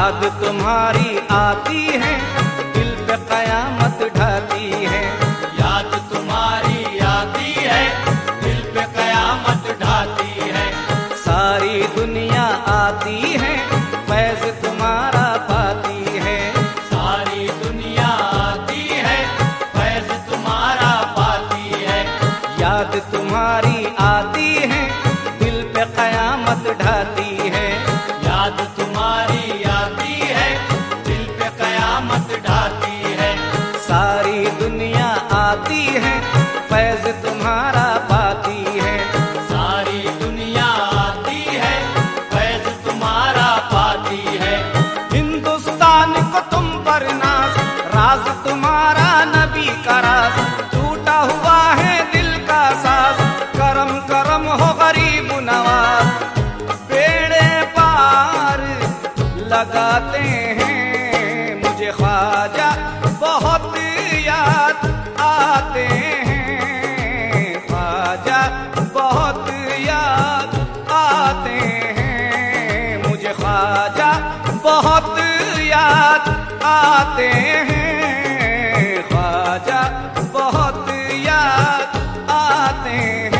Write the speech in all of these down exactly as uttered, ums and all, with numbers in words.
याद तुम्हारी आती है, दिल पे कयामत ढाती है। याद तुम्हारी आती है, दिल पे कयामत ढाती है। सारी दुनिया आती है, फैज़ तुम्हारा पाती है। सारी दुनिया आती है, फैज़ तुम्हारा पाती है। याद तुम्हारी आती है, दिल पे कयामत ढाती है। याद तुम्हारी आती है, दिल पे कयामत ढाती है। सारी दुनिया आती है, फैज़ तुम्हारा पाती है। सारी दुनिया आती है, फैज़ तुम्हारा पाती है। हिंदुस्तान को तुम पर नाज, राज तुम्हारा नबी का राज। टूटा हुआ है दिल का साज, करम करम हो गरीब नवाज। बेड़े पार लगाते हैं मुझे ख्वाजा, बहुत याद आते हैं ख्वाजा, बहुत याद आते हैं मुझे ख्वाजा, बहुत याद आते हैं ख्वाजा, बहुत याद आते हैं।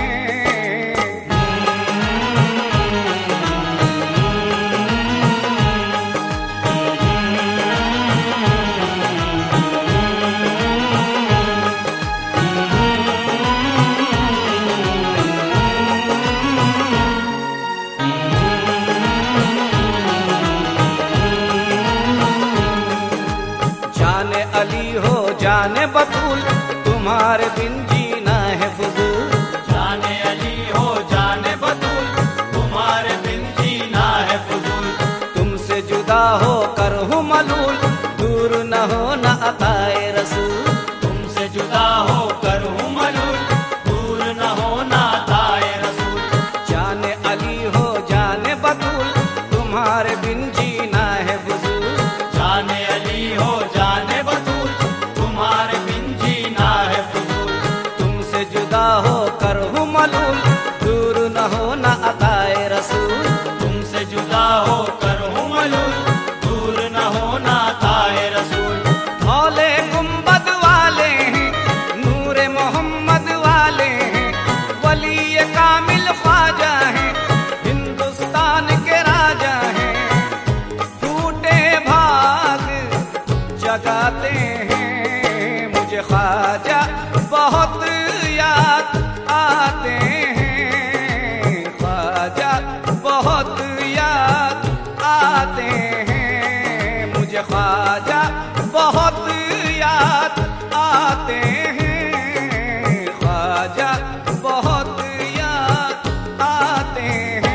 जाने अली हो जाने बतूल, तुम्हारे बिन जीना है फजूल। जाने अली हो जाने बतूल, तुम्हारे बिन जीना है फजूल। तुमसे जुदा हो कर हूँ मलूल, दूर न हो न अताए रसूल। तुमसे जुदा हो कर हूँ मलूल, दूर न हो ना ताए रसूल। जाने अली हो जाने बतूल, तुम्हारे बिन जीना है फजूल। जाने अली हो जाने बतूल, तुम्हारे बिन जीना है फजूल। तुमसे जुदा हो कर हूँ मलूल, दूर न हो न अताए रसूल। तुमसे जुदा हो कर हूँ मलूल, दूर न हो ना ताए रसूल। मौले गुम्बद वाले हैं, नूरे मोहम्मद वाले हैं, वली कामिल ख्वाजा हैं, हिंदुस्तान के राजा हैं। टूटे भाग जगाते हैं मुझे ख्वाजा, बहुत याद आते हैं ख्वाजा, बहुत याद आते हैं मुझे ख्वाजा, बहुत याद आते हैं ख्वाजा, बहुत याद आते हैं।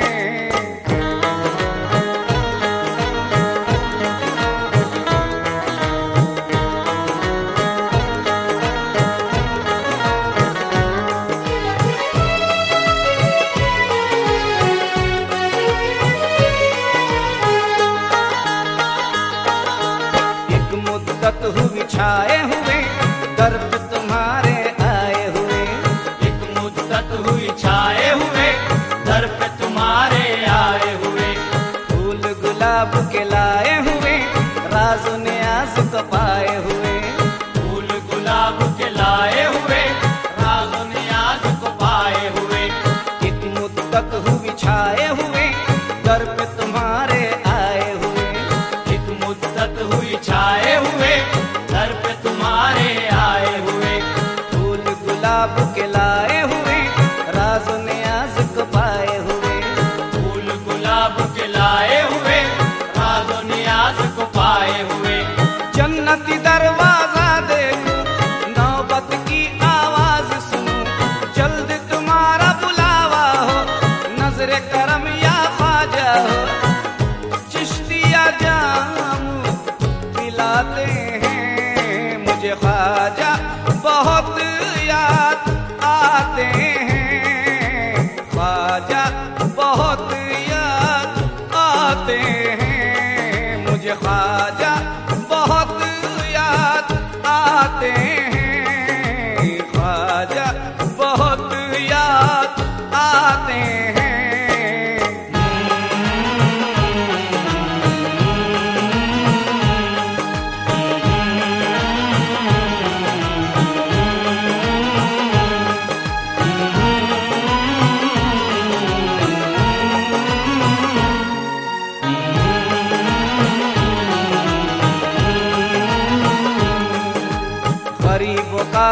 एक मुद्दत हुई छाए हुए, दर पे तुम्हारे आए हुए। एक मुद्दत हुई छाए हुए, दर पे तुम्हारे आए हुए। फूल गुलाब के लाए हुए, राज न्याज को पाए हुए। फूल गुलाब के लाए हुए, राज नियाज को पाए हुए। एक मुद्दत हुई छाए हुए, दर पे तुम्हारे आए हुए। एक मुद्दत हुई छाए हुए, दर पे तुम्हारे आए हुए। फूल गुलाब के लाए हुए, राज न्याज को पाए हुए। फूल गुलाब के लाए हुए, राज नियाज को पाए हुए। जन्नती दरवाजा देखूं, नौबत की आवाज सुनूं, जल्द तुम्हारा बुलावा हो, नजरे करम या ख्वाजा हो। चिश्तिया जाम पिलाते हैं मुझे ख्वाजा, बहुत याद आते हैं ख्वाजा, बहुत याद आते हैं मुझे ख्वाजा, बहुत याद आते हैं ख्वाजा, बहुत याद आते हैं।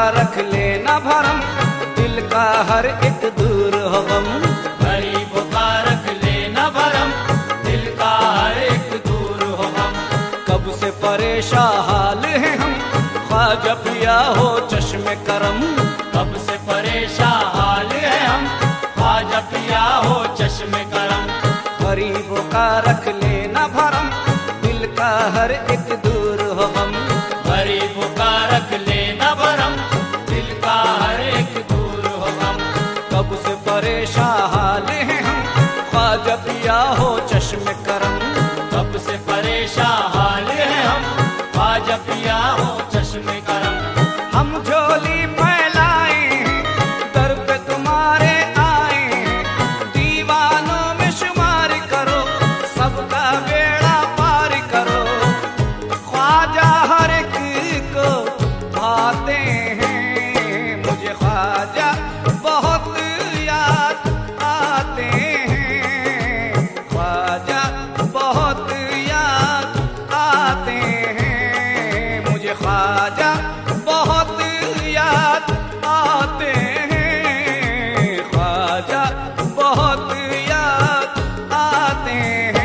रख लेना भरम, दिल का हर एक दूर हो गम। गरीब का रख लेना भरम, दिल का हर एक दूर हो गम। कब से परेशान हाल है हम, ख्वाजा पिया हो चश्मे करम। कब से परेशान हाल है हम, ख्वाजा पिया हो चश्मे करम। गरीबों का रख लेना भरम, दिल का हर एक दूर हो गम। गरीब का रख लेना भरम, दिल का हर एक दूर हो गम। कब से परेशान हाल है हम, ख्वाजा पिया हो चश्मे करम। कब से परेशान हाल है हम, ख्वाजा पिया हो चश्मे करम। हम झोली फैलाए हैं, दर पे तुम्हारे आए हैं। दीवानों में शुमार करो, सबका बेड़ा पार करो। ख्वाजा हर एक को भाते हैं, मुझे ख्वाजा बहुत याद आते हैं। ख्वाजा बहुत याद आते हैं, मुझे ख्वाजा बहुत याद आते हैं। ख्वाजा बहुत याद आते हैं।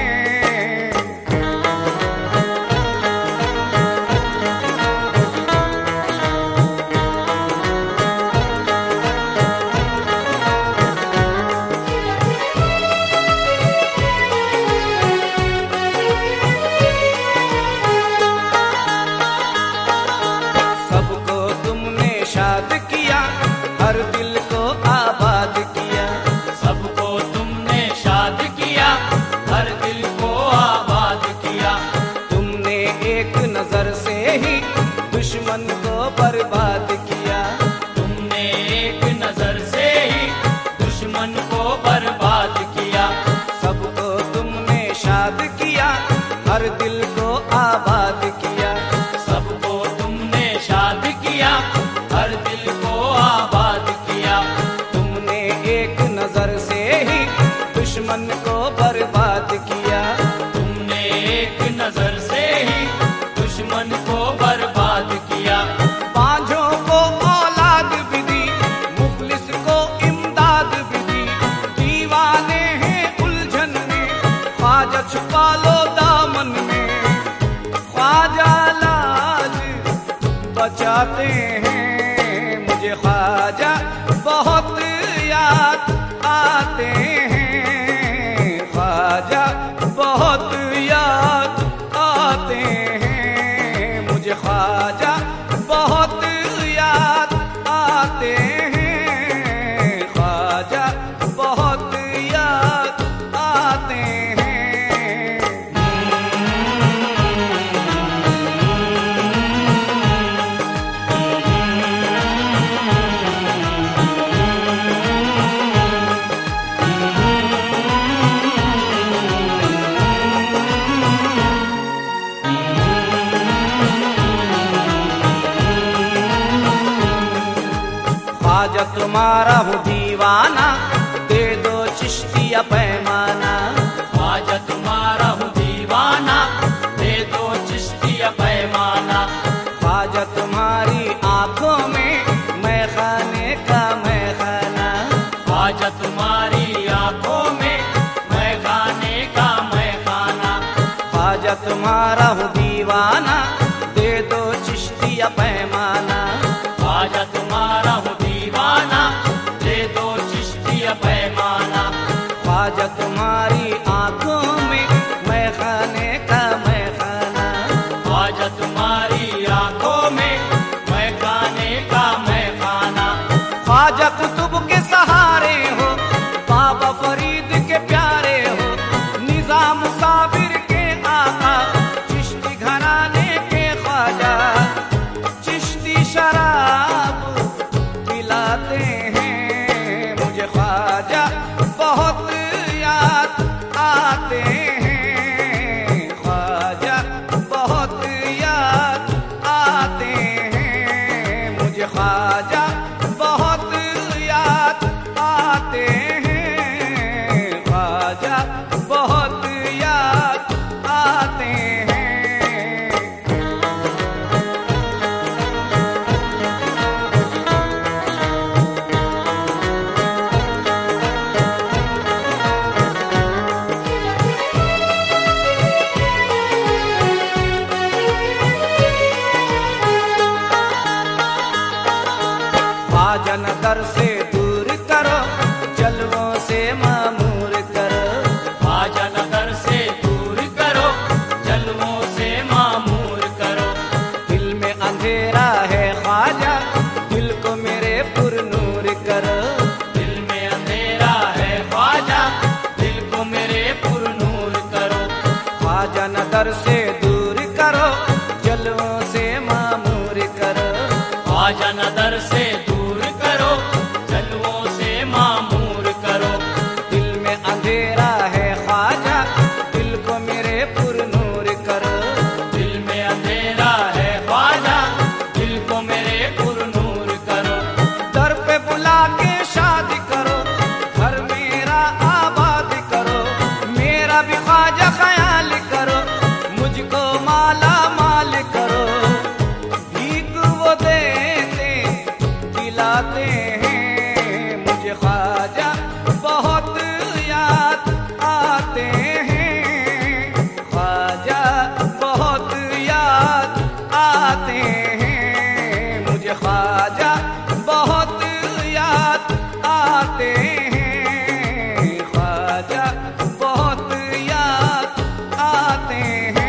सबको तुमने शाद किया, हर दिल को आबाद किया। सबको तुमने शाद किया, हर दिल को आबाद किया। तुमने एक नजर से ही दुश्मन को बर्बाद किया। तुमने एक नजर से ही दुश्मन को बर्बाद किया। सबको तुमने शाद किया, हर दिल को आबाद किया। सबको तुमने शाद किया, हर दिल को आबाद किया। तुमने एक नजर से ही दुश्मन को बर्बाद किया। तुमने एक नजर से ही दुश्मन को बर्बाद किया। बांझों को औलाद भी दी, मुखलिस को इमदाद भी दी। दीवाने हैं उलझन में, ख्वाजा छुपा लो दामन में। ख्वाजा लाज बचाते हैं, मुझे ख्वाजा बहुत याद आते हैं। ख्वाजा बहुत याद आते हैं, मुझे ख्वाजा बहुत याद आते हैं। ख्वाजा बहुत याद आते हैं। ख्वाजा तुम्हारा हूँ दीवाना, दे दो चिश्तिया पैमाना। ख्वाजा तुम्हारा हूँ दीवाना, दे दो चिश्तिया पैमाना। ख्वाजा तुम्हारी आंखों में मैं खाने का मैं खाना। ख्वाजा तुम्हारी आंखों में मैं खाने का मैं खाना। ख्वाजा तुम्हारा हूँ दीवाना, दे दो चिश्तिया पैमाना। ख्वाजा तुम्हारा हूँ दीवाना, दे दो चिश्तिया पैमाना। ख्वाजा तुम्हारी आंखों में मैं खाने का मैं खाना। ख्वाजा तुम्हारी आंखों में मैं खाने का मैं खाना। ख्वाजा कुतुब के सहारे हो, बाबा फरीद के प्यारे हो। निजाम साबिर के आका, चिश्ती घराने के ख्वाजा। चिश्ती शराब पिलाते हैं, मुझे ख्वाजा बहुत याद आते हैं। ख्वाजा बहुत याद आते हैं, मुझे ख्वाजा बहुत याद आते हैं। ख्वाजा बहुत याद से मामूर करो, ख्वाजा नजर से दूर करो, जलवों से मामूर करो। दिल में अंधेरा है ख्वाजा, दिल को मेरे पुरनूर करो, दिल में अंधेरा है ख्वाजा, दिल को मेरे पुरनूर करो। ख्वाजा नजर से दूर करो, जलवों से मामूर करो, ख्वाजा नजर से दूर करो, जलवों से मामूर करो। दिल में अंधेरा है ख्वाजा, दिल को मेरे पुरनूर करो, दिल में अंधेरा है ख्वाजा, दिल को मेरे पुरनूर करो। दर पे बुला के शादी करो, घर मेरा आबाद करो, मेरा भी ख्वाजा ख्याल करो, मुझको माला माल करो। भीख वो देते दिलाते हैं, मुझे ख्वाजा बहुत याद आते हैं, ख्वाजा बहुत याद आते हैं, मुझे ख्वाजा बहुत याद आते हैं, ख्वाजा बहुत याद आते हैं।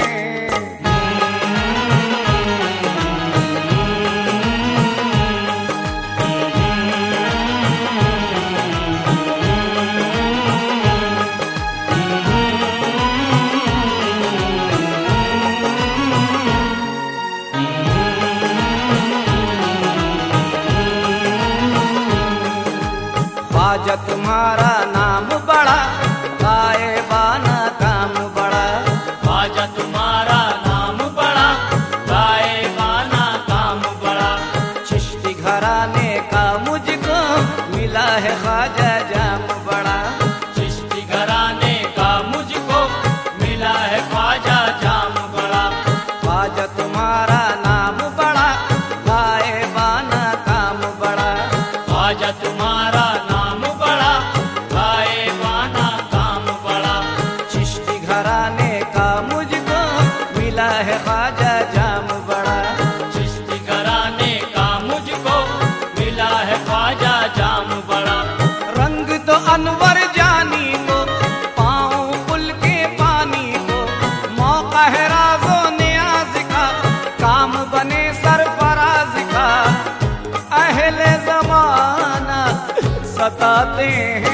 ख्वाजा तुम्हारा नाम बड़ा, गायबाना काम बड़ा, ख्वाजा तुम्हारा नाम बड़ा, गायबाना काम बड़ा। चिश्ती घराने का मुझको मिला है ख्वाजा जाम बड़ा, चिश्ती घराने का मुझको मिला है ख्वाजा जाम बड़ा। ख्वाजा तुम्हारा नाम बड़ा, गायबाना काम बड़ा, ख्वाजा तुम्हारा नाम बड़ा, गायबाना काम बड़ा। चिश्ती घराने का मुझको मिला है ख्वाजा जाम बड़ा, चिश्ती घराने का मुझको मिला है ख्वाजा जाम बड़ा। रंग तो अनवर जानी को, पाँव पुल के पानी को, मौका है राज़ो नियाज का, काम बने सरफराज का। अहले ज़माना सताते हैं,